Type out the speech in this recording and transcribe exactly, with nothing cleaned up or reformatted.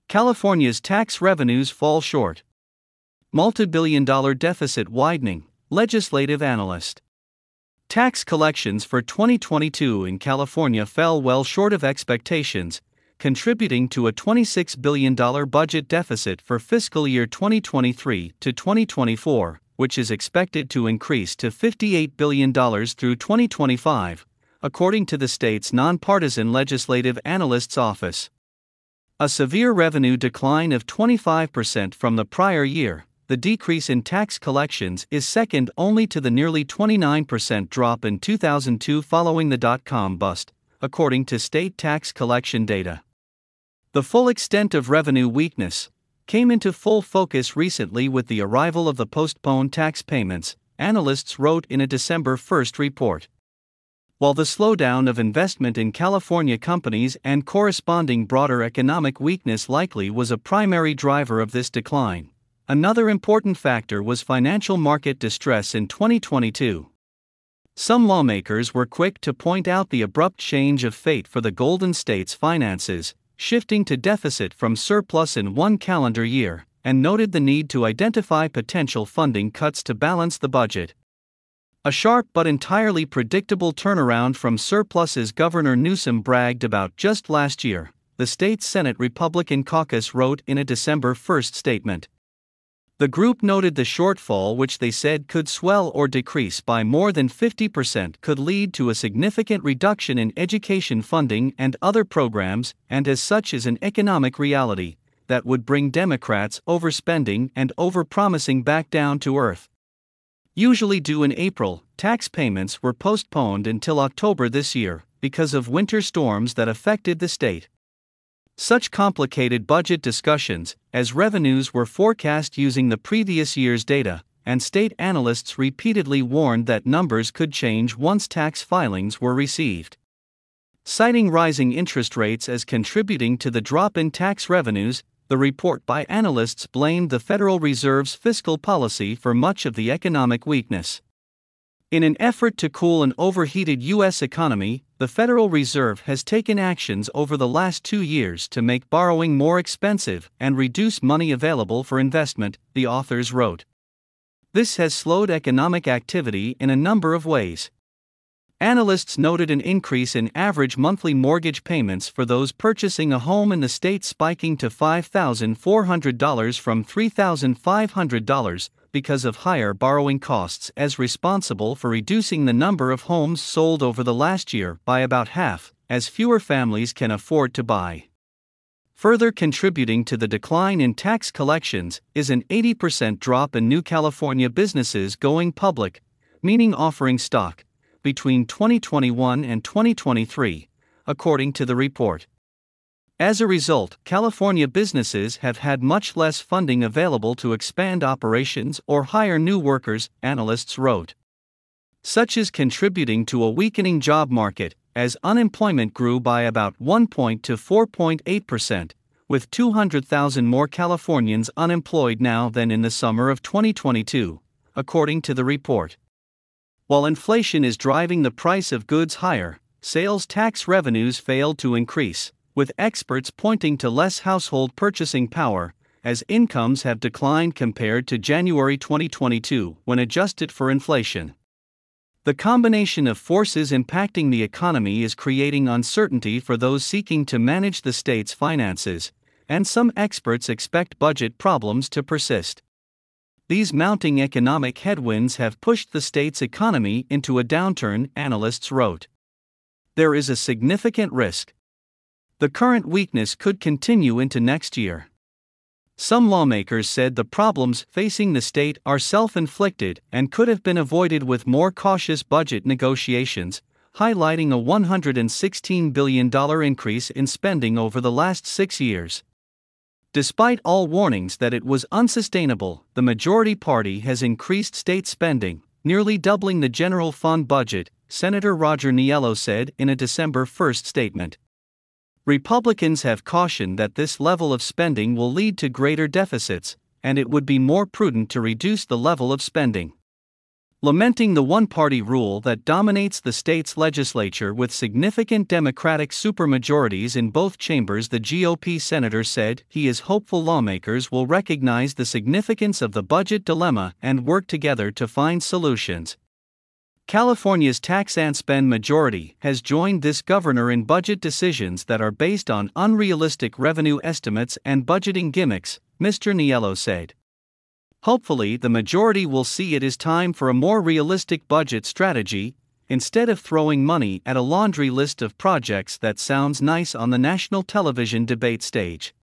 California's tax revenues fall short. Multi-billion dollar deficit widening, legislative analyst. Tax collections for twenty twenty-two in California fell well short of expectations, contributing to a twenty-six billion dollars budget deficit for fiscal year twenty twenty-three to twenty twenty-four, which is expected to increase to fifty-eight billion dollars through twenty twenty-five, according to the state's nonpartisan legislative analyst's office. A severe revenue decline of twenty-five percent from the prior year, the decrease in tax collections is second only to the nearly twenty-nine percent drop in two thousand two following the dot-com bust, according to state tax collection data. The full extent of revenue weakness came into full focus recently with the arrival of the postponed tax payments, analysts wrote in a December first report. While the slowdown of investment in California companies and corresponding broader economic weakness likely was a primary driver of this decline, another important factor was financial market distress in twenty twenty-two. Some lawmakers were quick to point out the abrupt change of fate for the Golden State's finances, shifting to deficit from surplus in one calendar year, and noted the need to identify potential funding cuts to balance the budget. A sharp but entirely predictable turnaround from surpluses Governor Newsom bragged about just last year, the state's Senate Republican caucus wrote in a December first statement. The group noted the shortfall, which they said could swell or decrease by more than fifty percent, could lead to a significant reduction in education funding and other programs, and as such is an economic reality that would bring Democrats' overspending and overpromising back down to earth. Usually due in April, tax payments were postponed until October this year because of winter storms that affected the state. Such complicated budget discussions, as revenues were forecast using the previous year's data, and state analysts repeatedly warned that numbers could change once tax filings were received. Citing rising interest rates as contributing to the drop in tax revenues, the report by analysts blamed the Federal Reserve's fiscal policy for much of the economic weakness. In an effort to cool an overheated U S economy, the Federal Reserve has taken actions over the last two years to make borrowing more expensive and reduce money available for investment, the authors wrote. This has slowed economic activity in a number of ways. Analysts noted an increase in average monthly mortgage payments for those purchasing a home in the state spiking to five thousand four hundred dollars from three thousand five hundred dollars because of higher borrowing costs, as responsible for reducing the number of homes sold over the last year by about half, as fewer families can afford to buy. Further contributing to the decline in tax collections is an eighty percent drop in new California businesses going public, meaning offering stock, between twenty twenty-one and twenty twenty-three, according to the report. As a result, California businesses have had much less funding available to expand operations or hire new workers, analysts wrote. Such is contributing to a weakening job market, as unemployment grew by about one point to four point eight percent, with two hundred thousand more Californians unemployed now than in the summer of twenty twenty-two, according to the report. While inflation is driving the price of goods higher, sales tax revenues failed to increase, with experts pointing to less household purchasing power, as incomes have declined compared to January twenty twenty-two when adjusted for inflation. The combination of forces impacting the economy is creating uncertainty for those seeking to manage the state's finances, and some experts expect budget problems to persist. These mounting economic headwinds have pushed the state's economy into a downturn, analysts wrote. There is a significant risk. The current weakness could continue into next year. Some lawmakers said the problems facing the state are self-inflicted and could have been avoided with more cautious budget negotiations, highlighting a one hundred sixteen billion dollars increase in spending over the last six years. Despite all warnings that it was unsustainable, the majority party has increased state spending, nearly doubling the general fund budget, Senator Roger Niello said in a December first statement. Republicans have cautioned that this level of spending will lead to greater deficits, and it would be more prudent to reduce the level of spending. Lamenting the one-party rule that dominates the state's legislature with significant Democratic supermajorities in both chambers, the G O P senator said he is hopeful lawmakers will recognize the significance of the budget dilemma and work together to find solutions. California's tax and spend majority has joined this governor in budget decisions that are based on unrealistic revenue estimates and budgeting gimmicks, Mister Niello said. Hopefully, the majority will see it is time for a more realistic budget strategy, instead of throwing money at a laundry list of projects that sounds nice on the national television debate stage.